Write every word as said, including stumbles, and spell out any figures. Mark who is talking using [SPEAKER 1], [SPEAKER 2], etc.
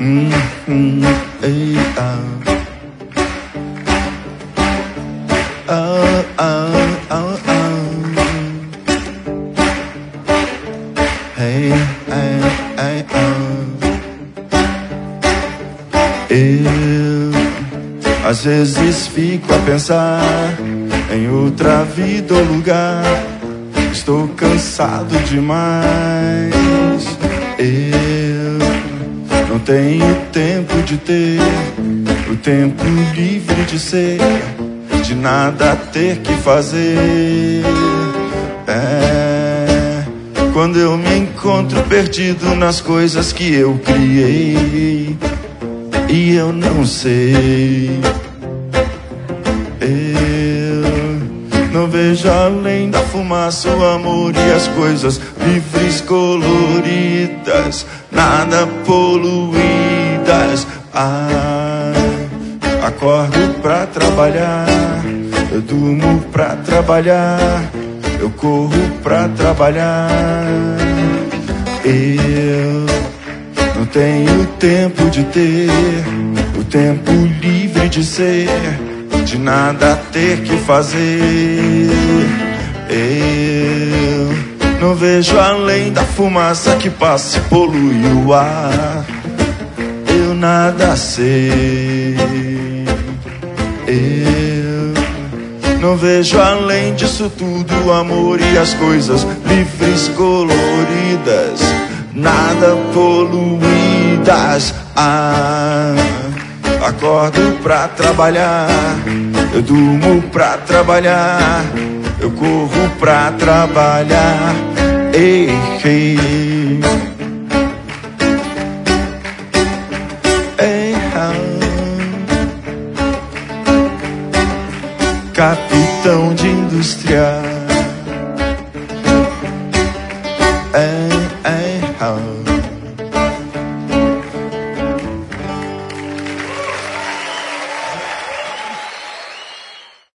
[SPEAKER 1] hum, hum, ei, ah. Ah, ah, ah, ah. Hey, hey, hey, ah. Eu às vezes fico a pensar em outra vida ou lugar. Estou cansado demais. Eu não tenho tempo de ter o tempo livre de ser, de nada ter que fazer. É quando eu me encontro perdido nas coisas que eu criei e eu não sei. Eu não vejo além da fumaça o amor e as coisas livres, coloridas, nada poluídas. Ah, acordo pra trabalhar, eu durmo pra trabalhar, eu corro pra trabalhar. Eu não tenho tempo de ter o tempo livre de ser, de nada ter que fazer. Eu não vejo além da fumaça que passa e polui o ar. Eu nada sei. Eu não vejo além disso tudo o amor e as coisas livres, coloridas, nada poluídas. Ah, acordo pra trabalhar, eu durmo pra trabalhar, eu corro pra trabalhar. Ei, ei. Ei, ah. Capitão de indústria. Ei, ei, ah.